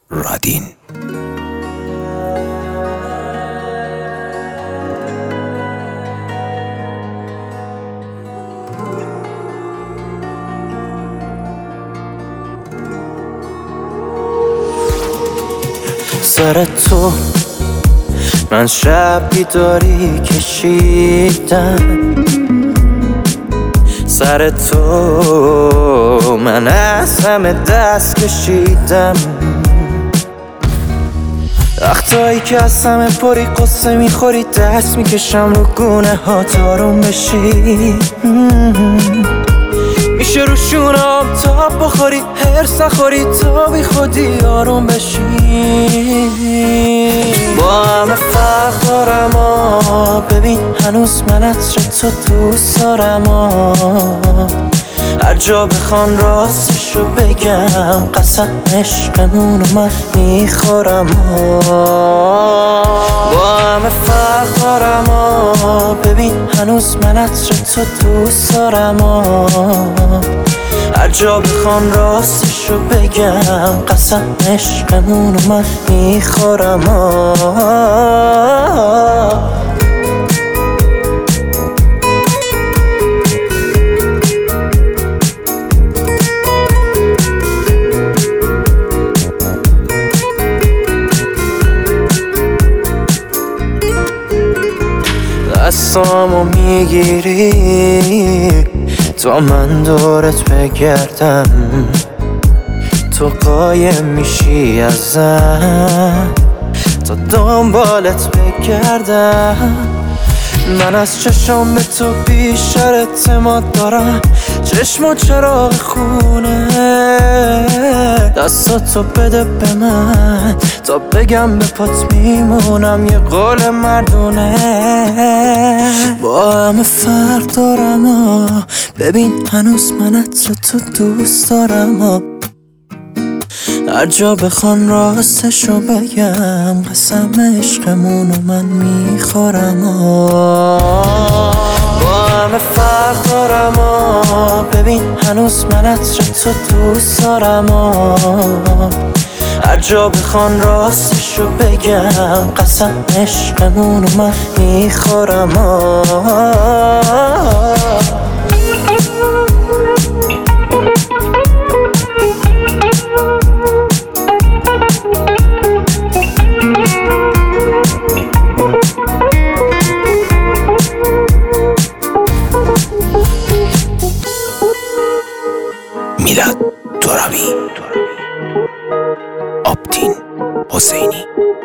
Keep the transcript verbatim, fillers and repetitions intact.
رادین. سر تو من شب بیداری کشیدم، سر تو من از همه دست کشیدم. وقتایی که از همه پری قصه میخوری دست میکشم رو گونه ها تارون بشی. میشه رو شونم تاب بخوری هرس نخوری تا بی خودی آروم بشی. با همه فرق دارم آ ببین هنوز من عطر تو دوست دارم آ. هر جا بخوان راستشو بگم قسم عشقمونو من میخورم آ. با همه فرق دارم آ ببین هنوز من عطر تو دوست دارم آ. هر جا بخوان راستشو بگم قسم عشقمونو من میخورم آ. دستامو میگیری تا من دورت بگردم، تو قایم میشی ازم تا دنبالت بگردم. من از چشم به تو بیشتر اعتماد دارم، چشم و چراغ خونه. دستاتو بده به من تا بگم به پات میمونم یه قول مردونه. با همه فرق دارم آ ببین هنوز من عطر تو دوست دارم آ. هر جا بخوان راستشو بگم قسم عشقمونو من میخورم آ. با همه فرق دارم آ ببین هنوز من عطر تو دوست دارم آ. هر جا بخوان راستشو بگم قسم عشقمونو من میخورم آ. میلاد ترابی، آبتین حسینی.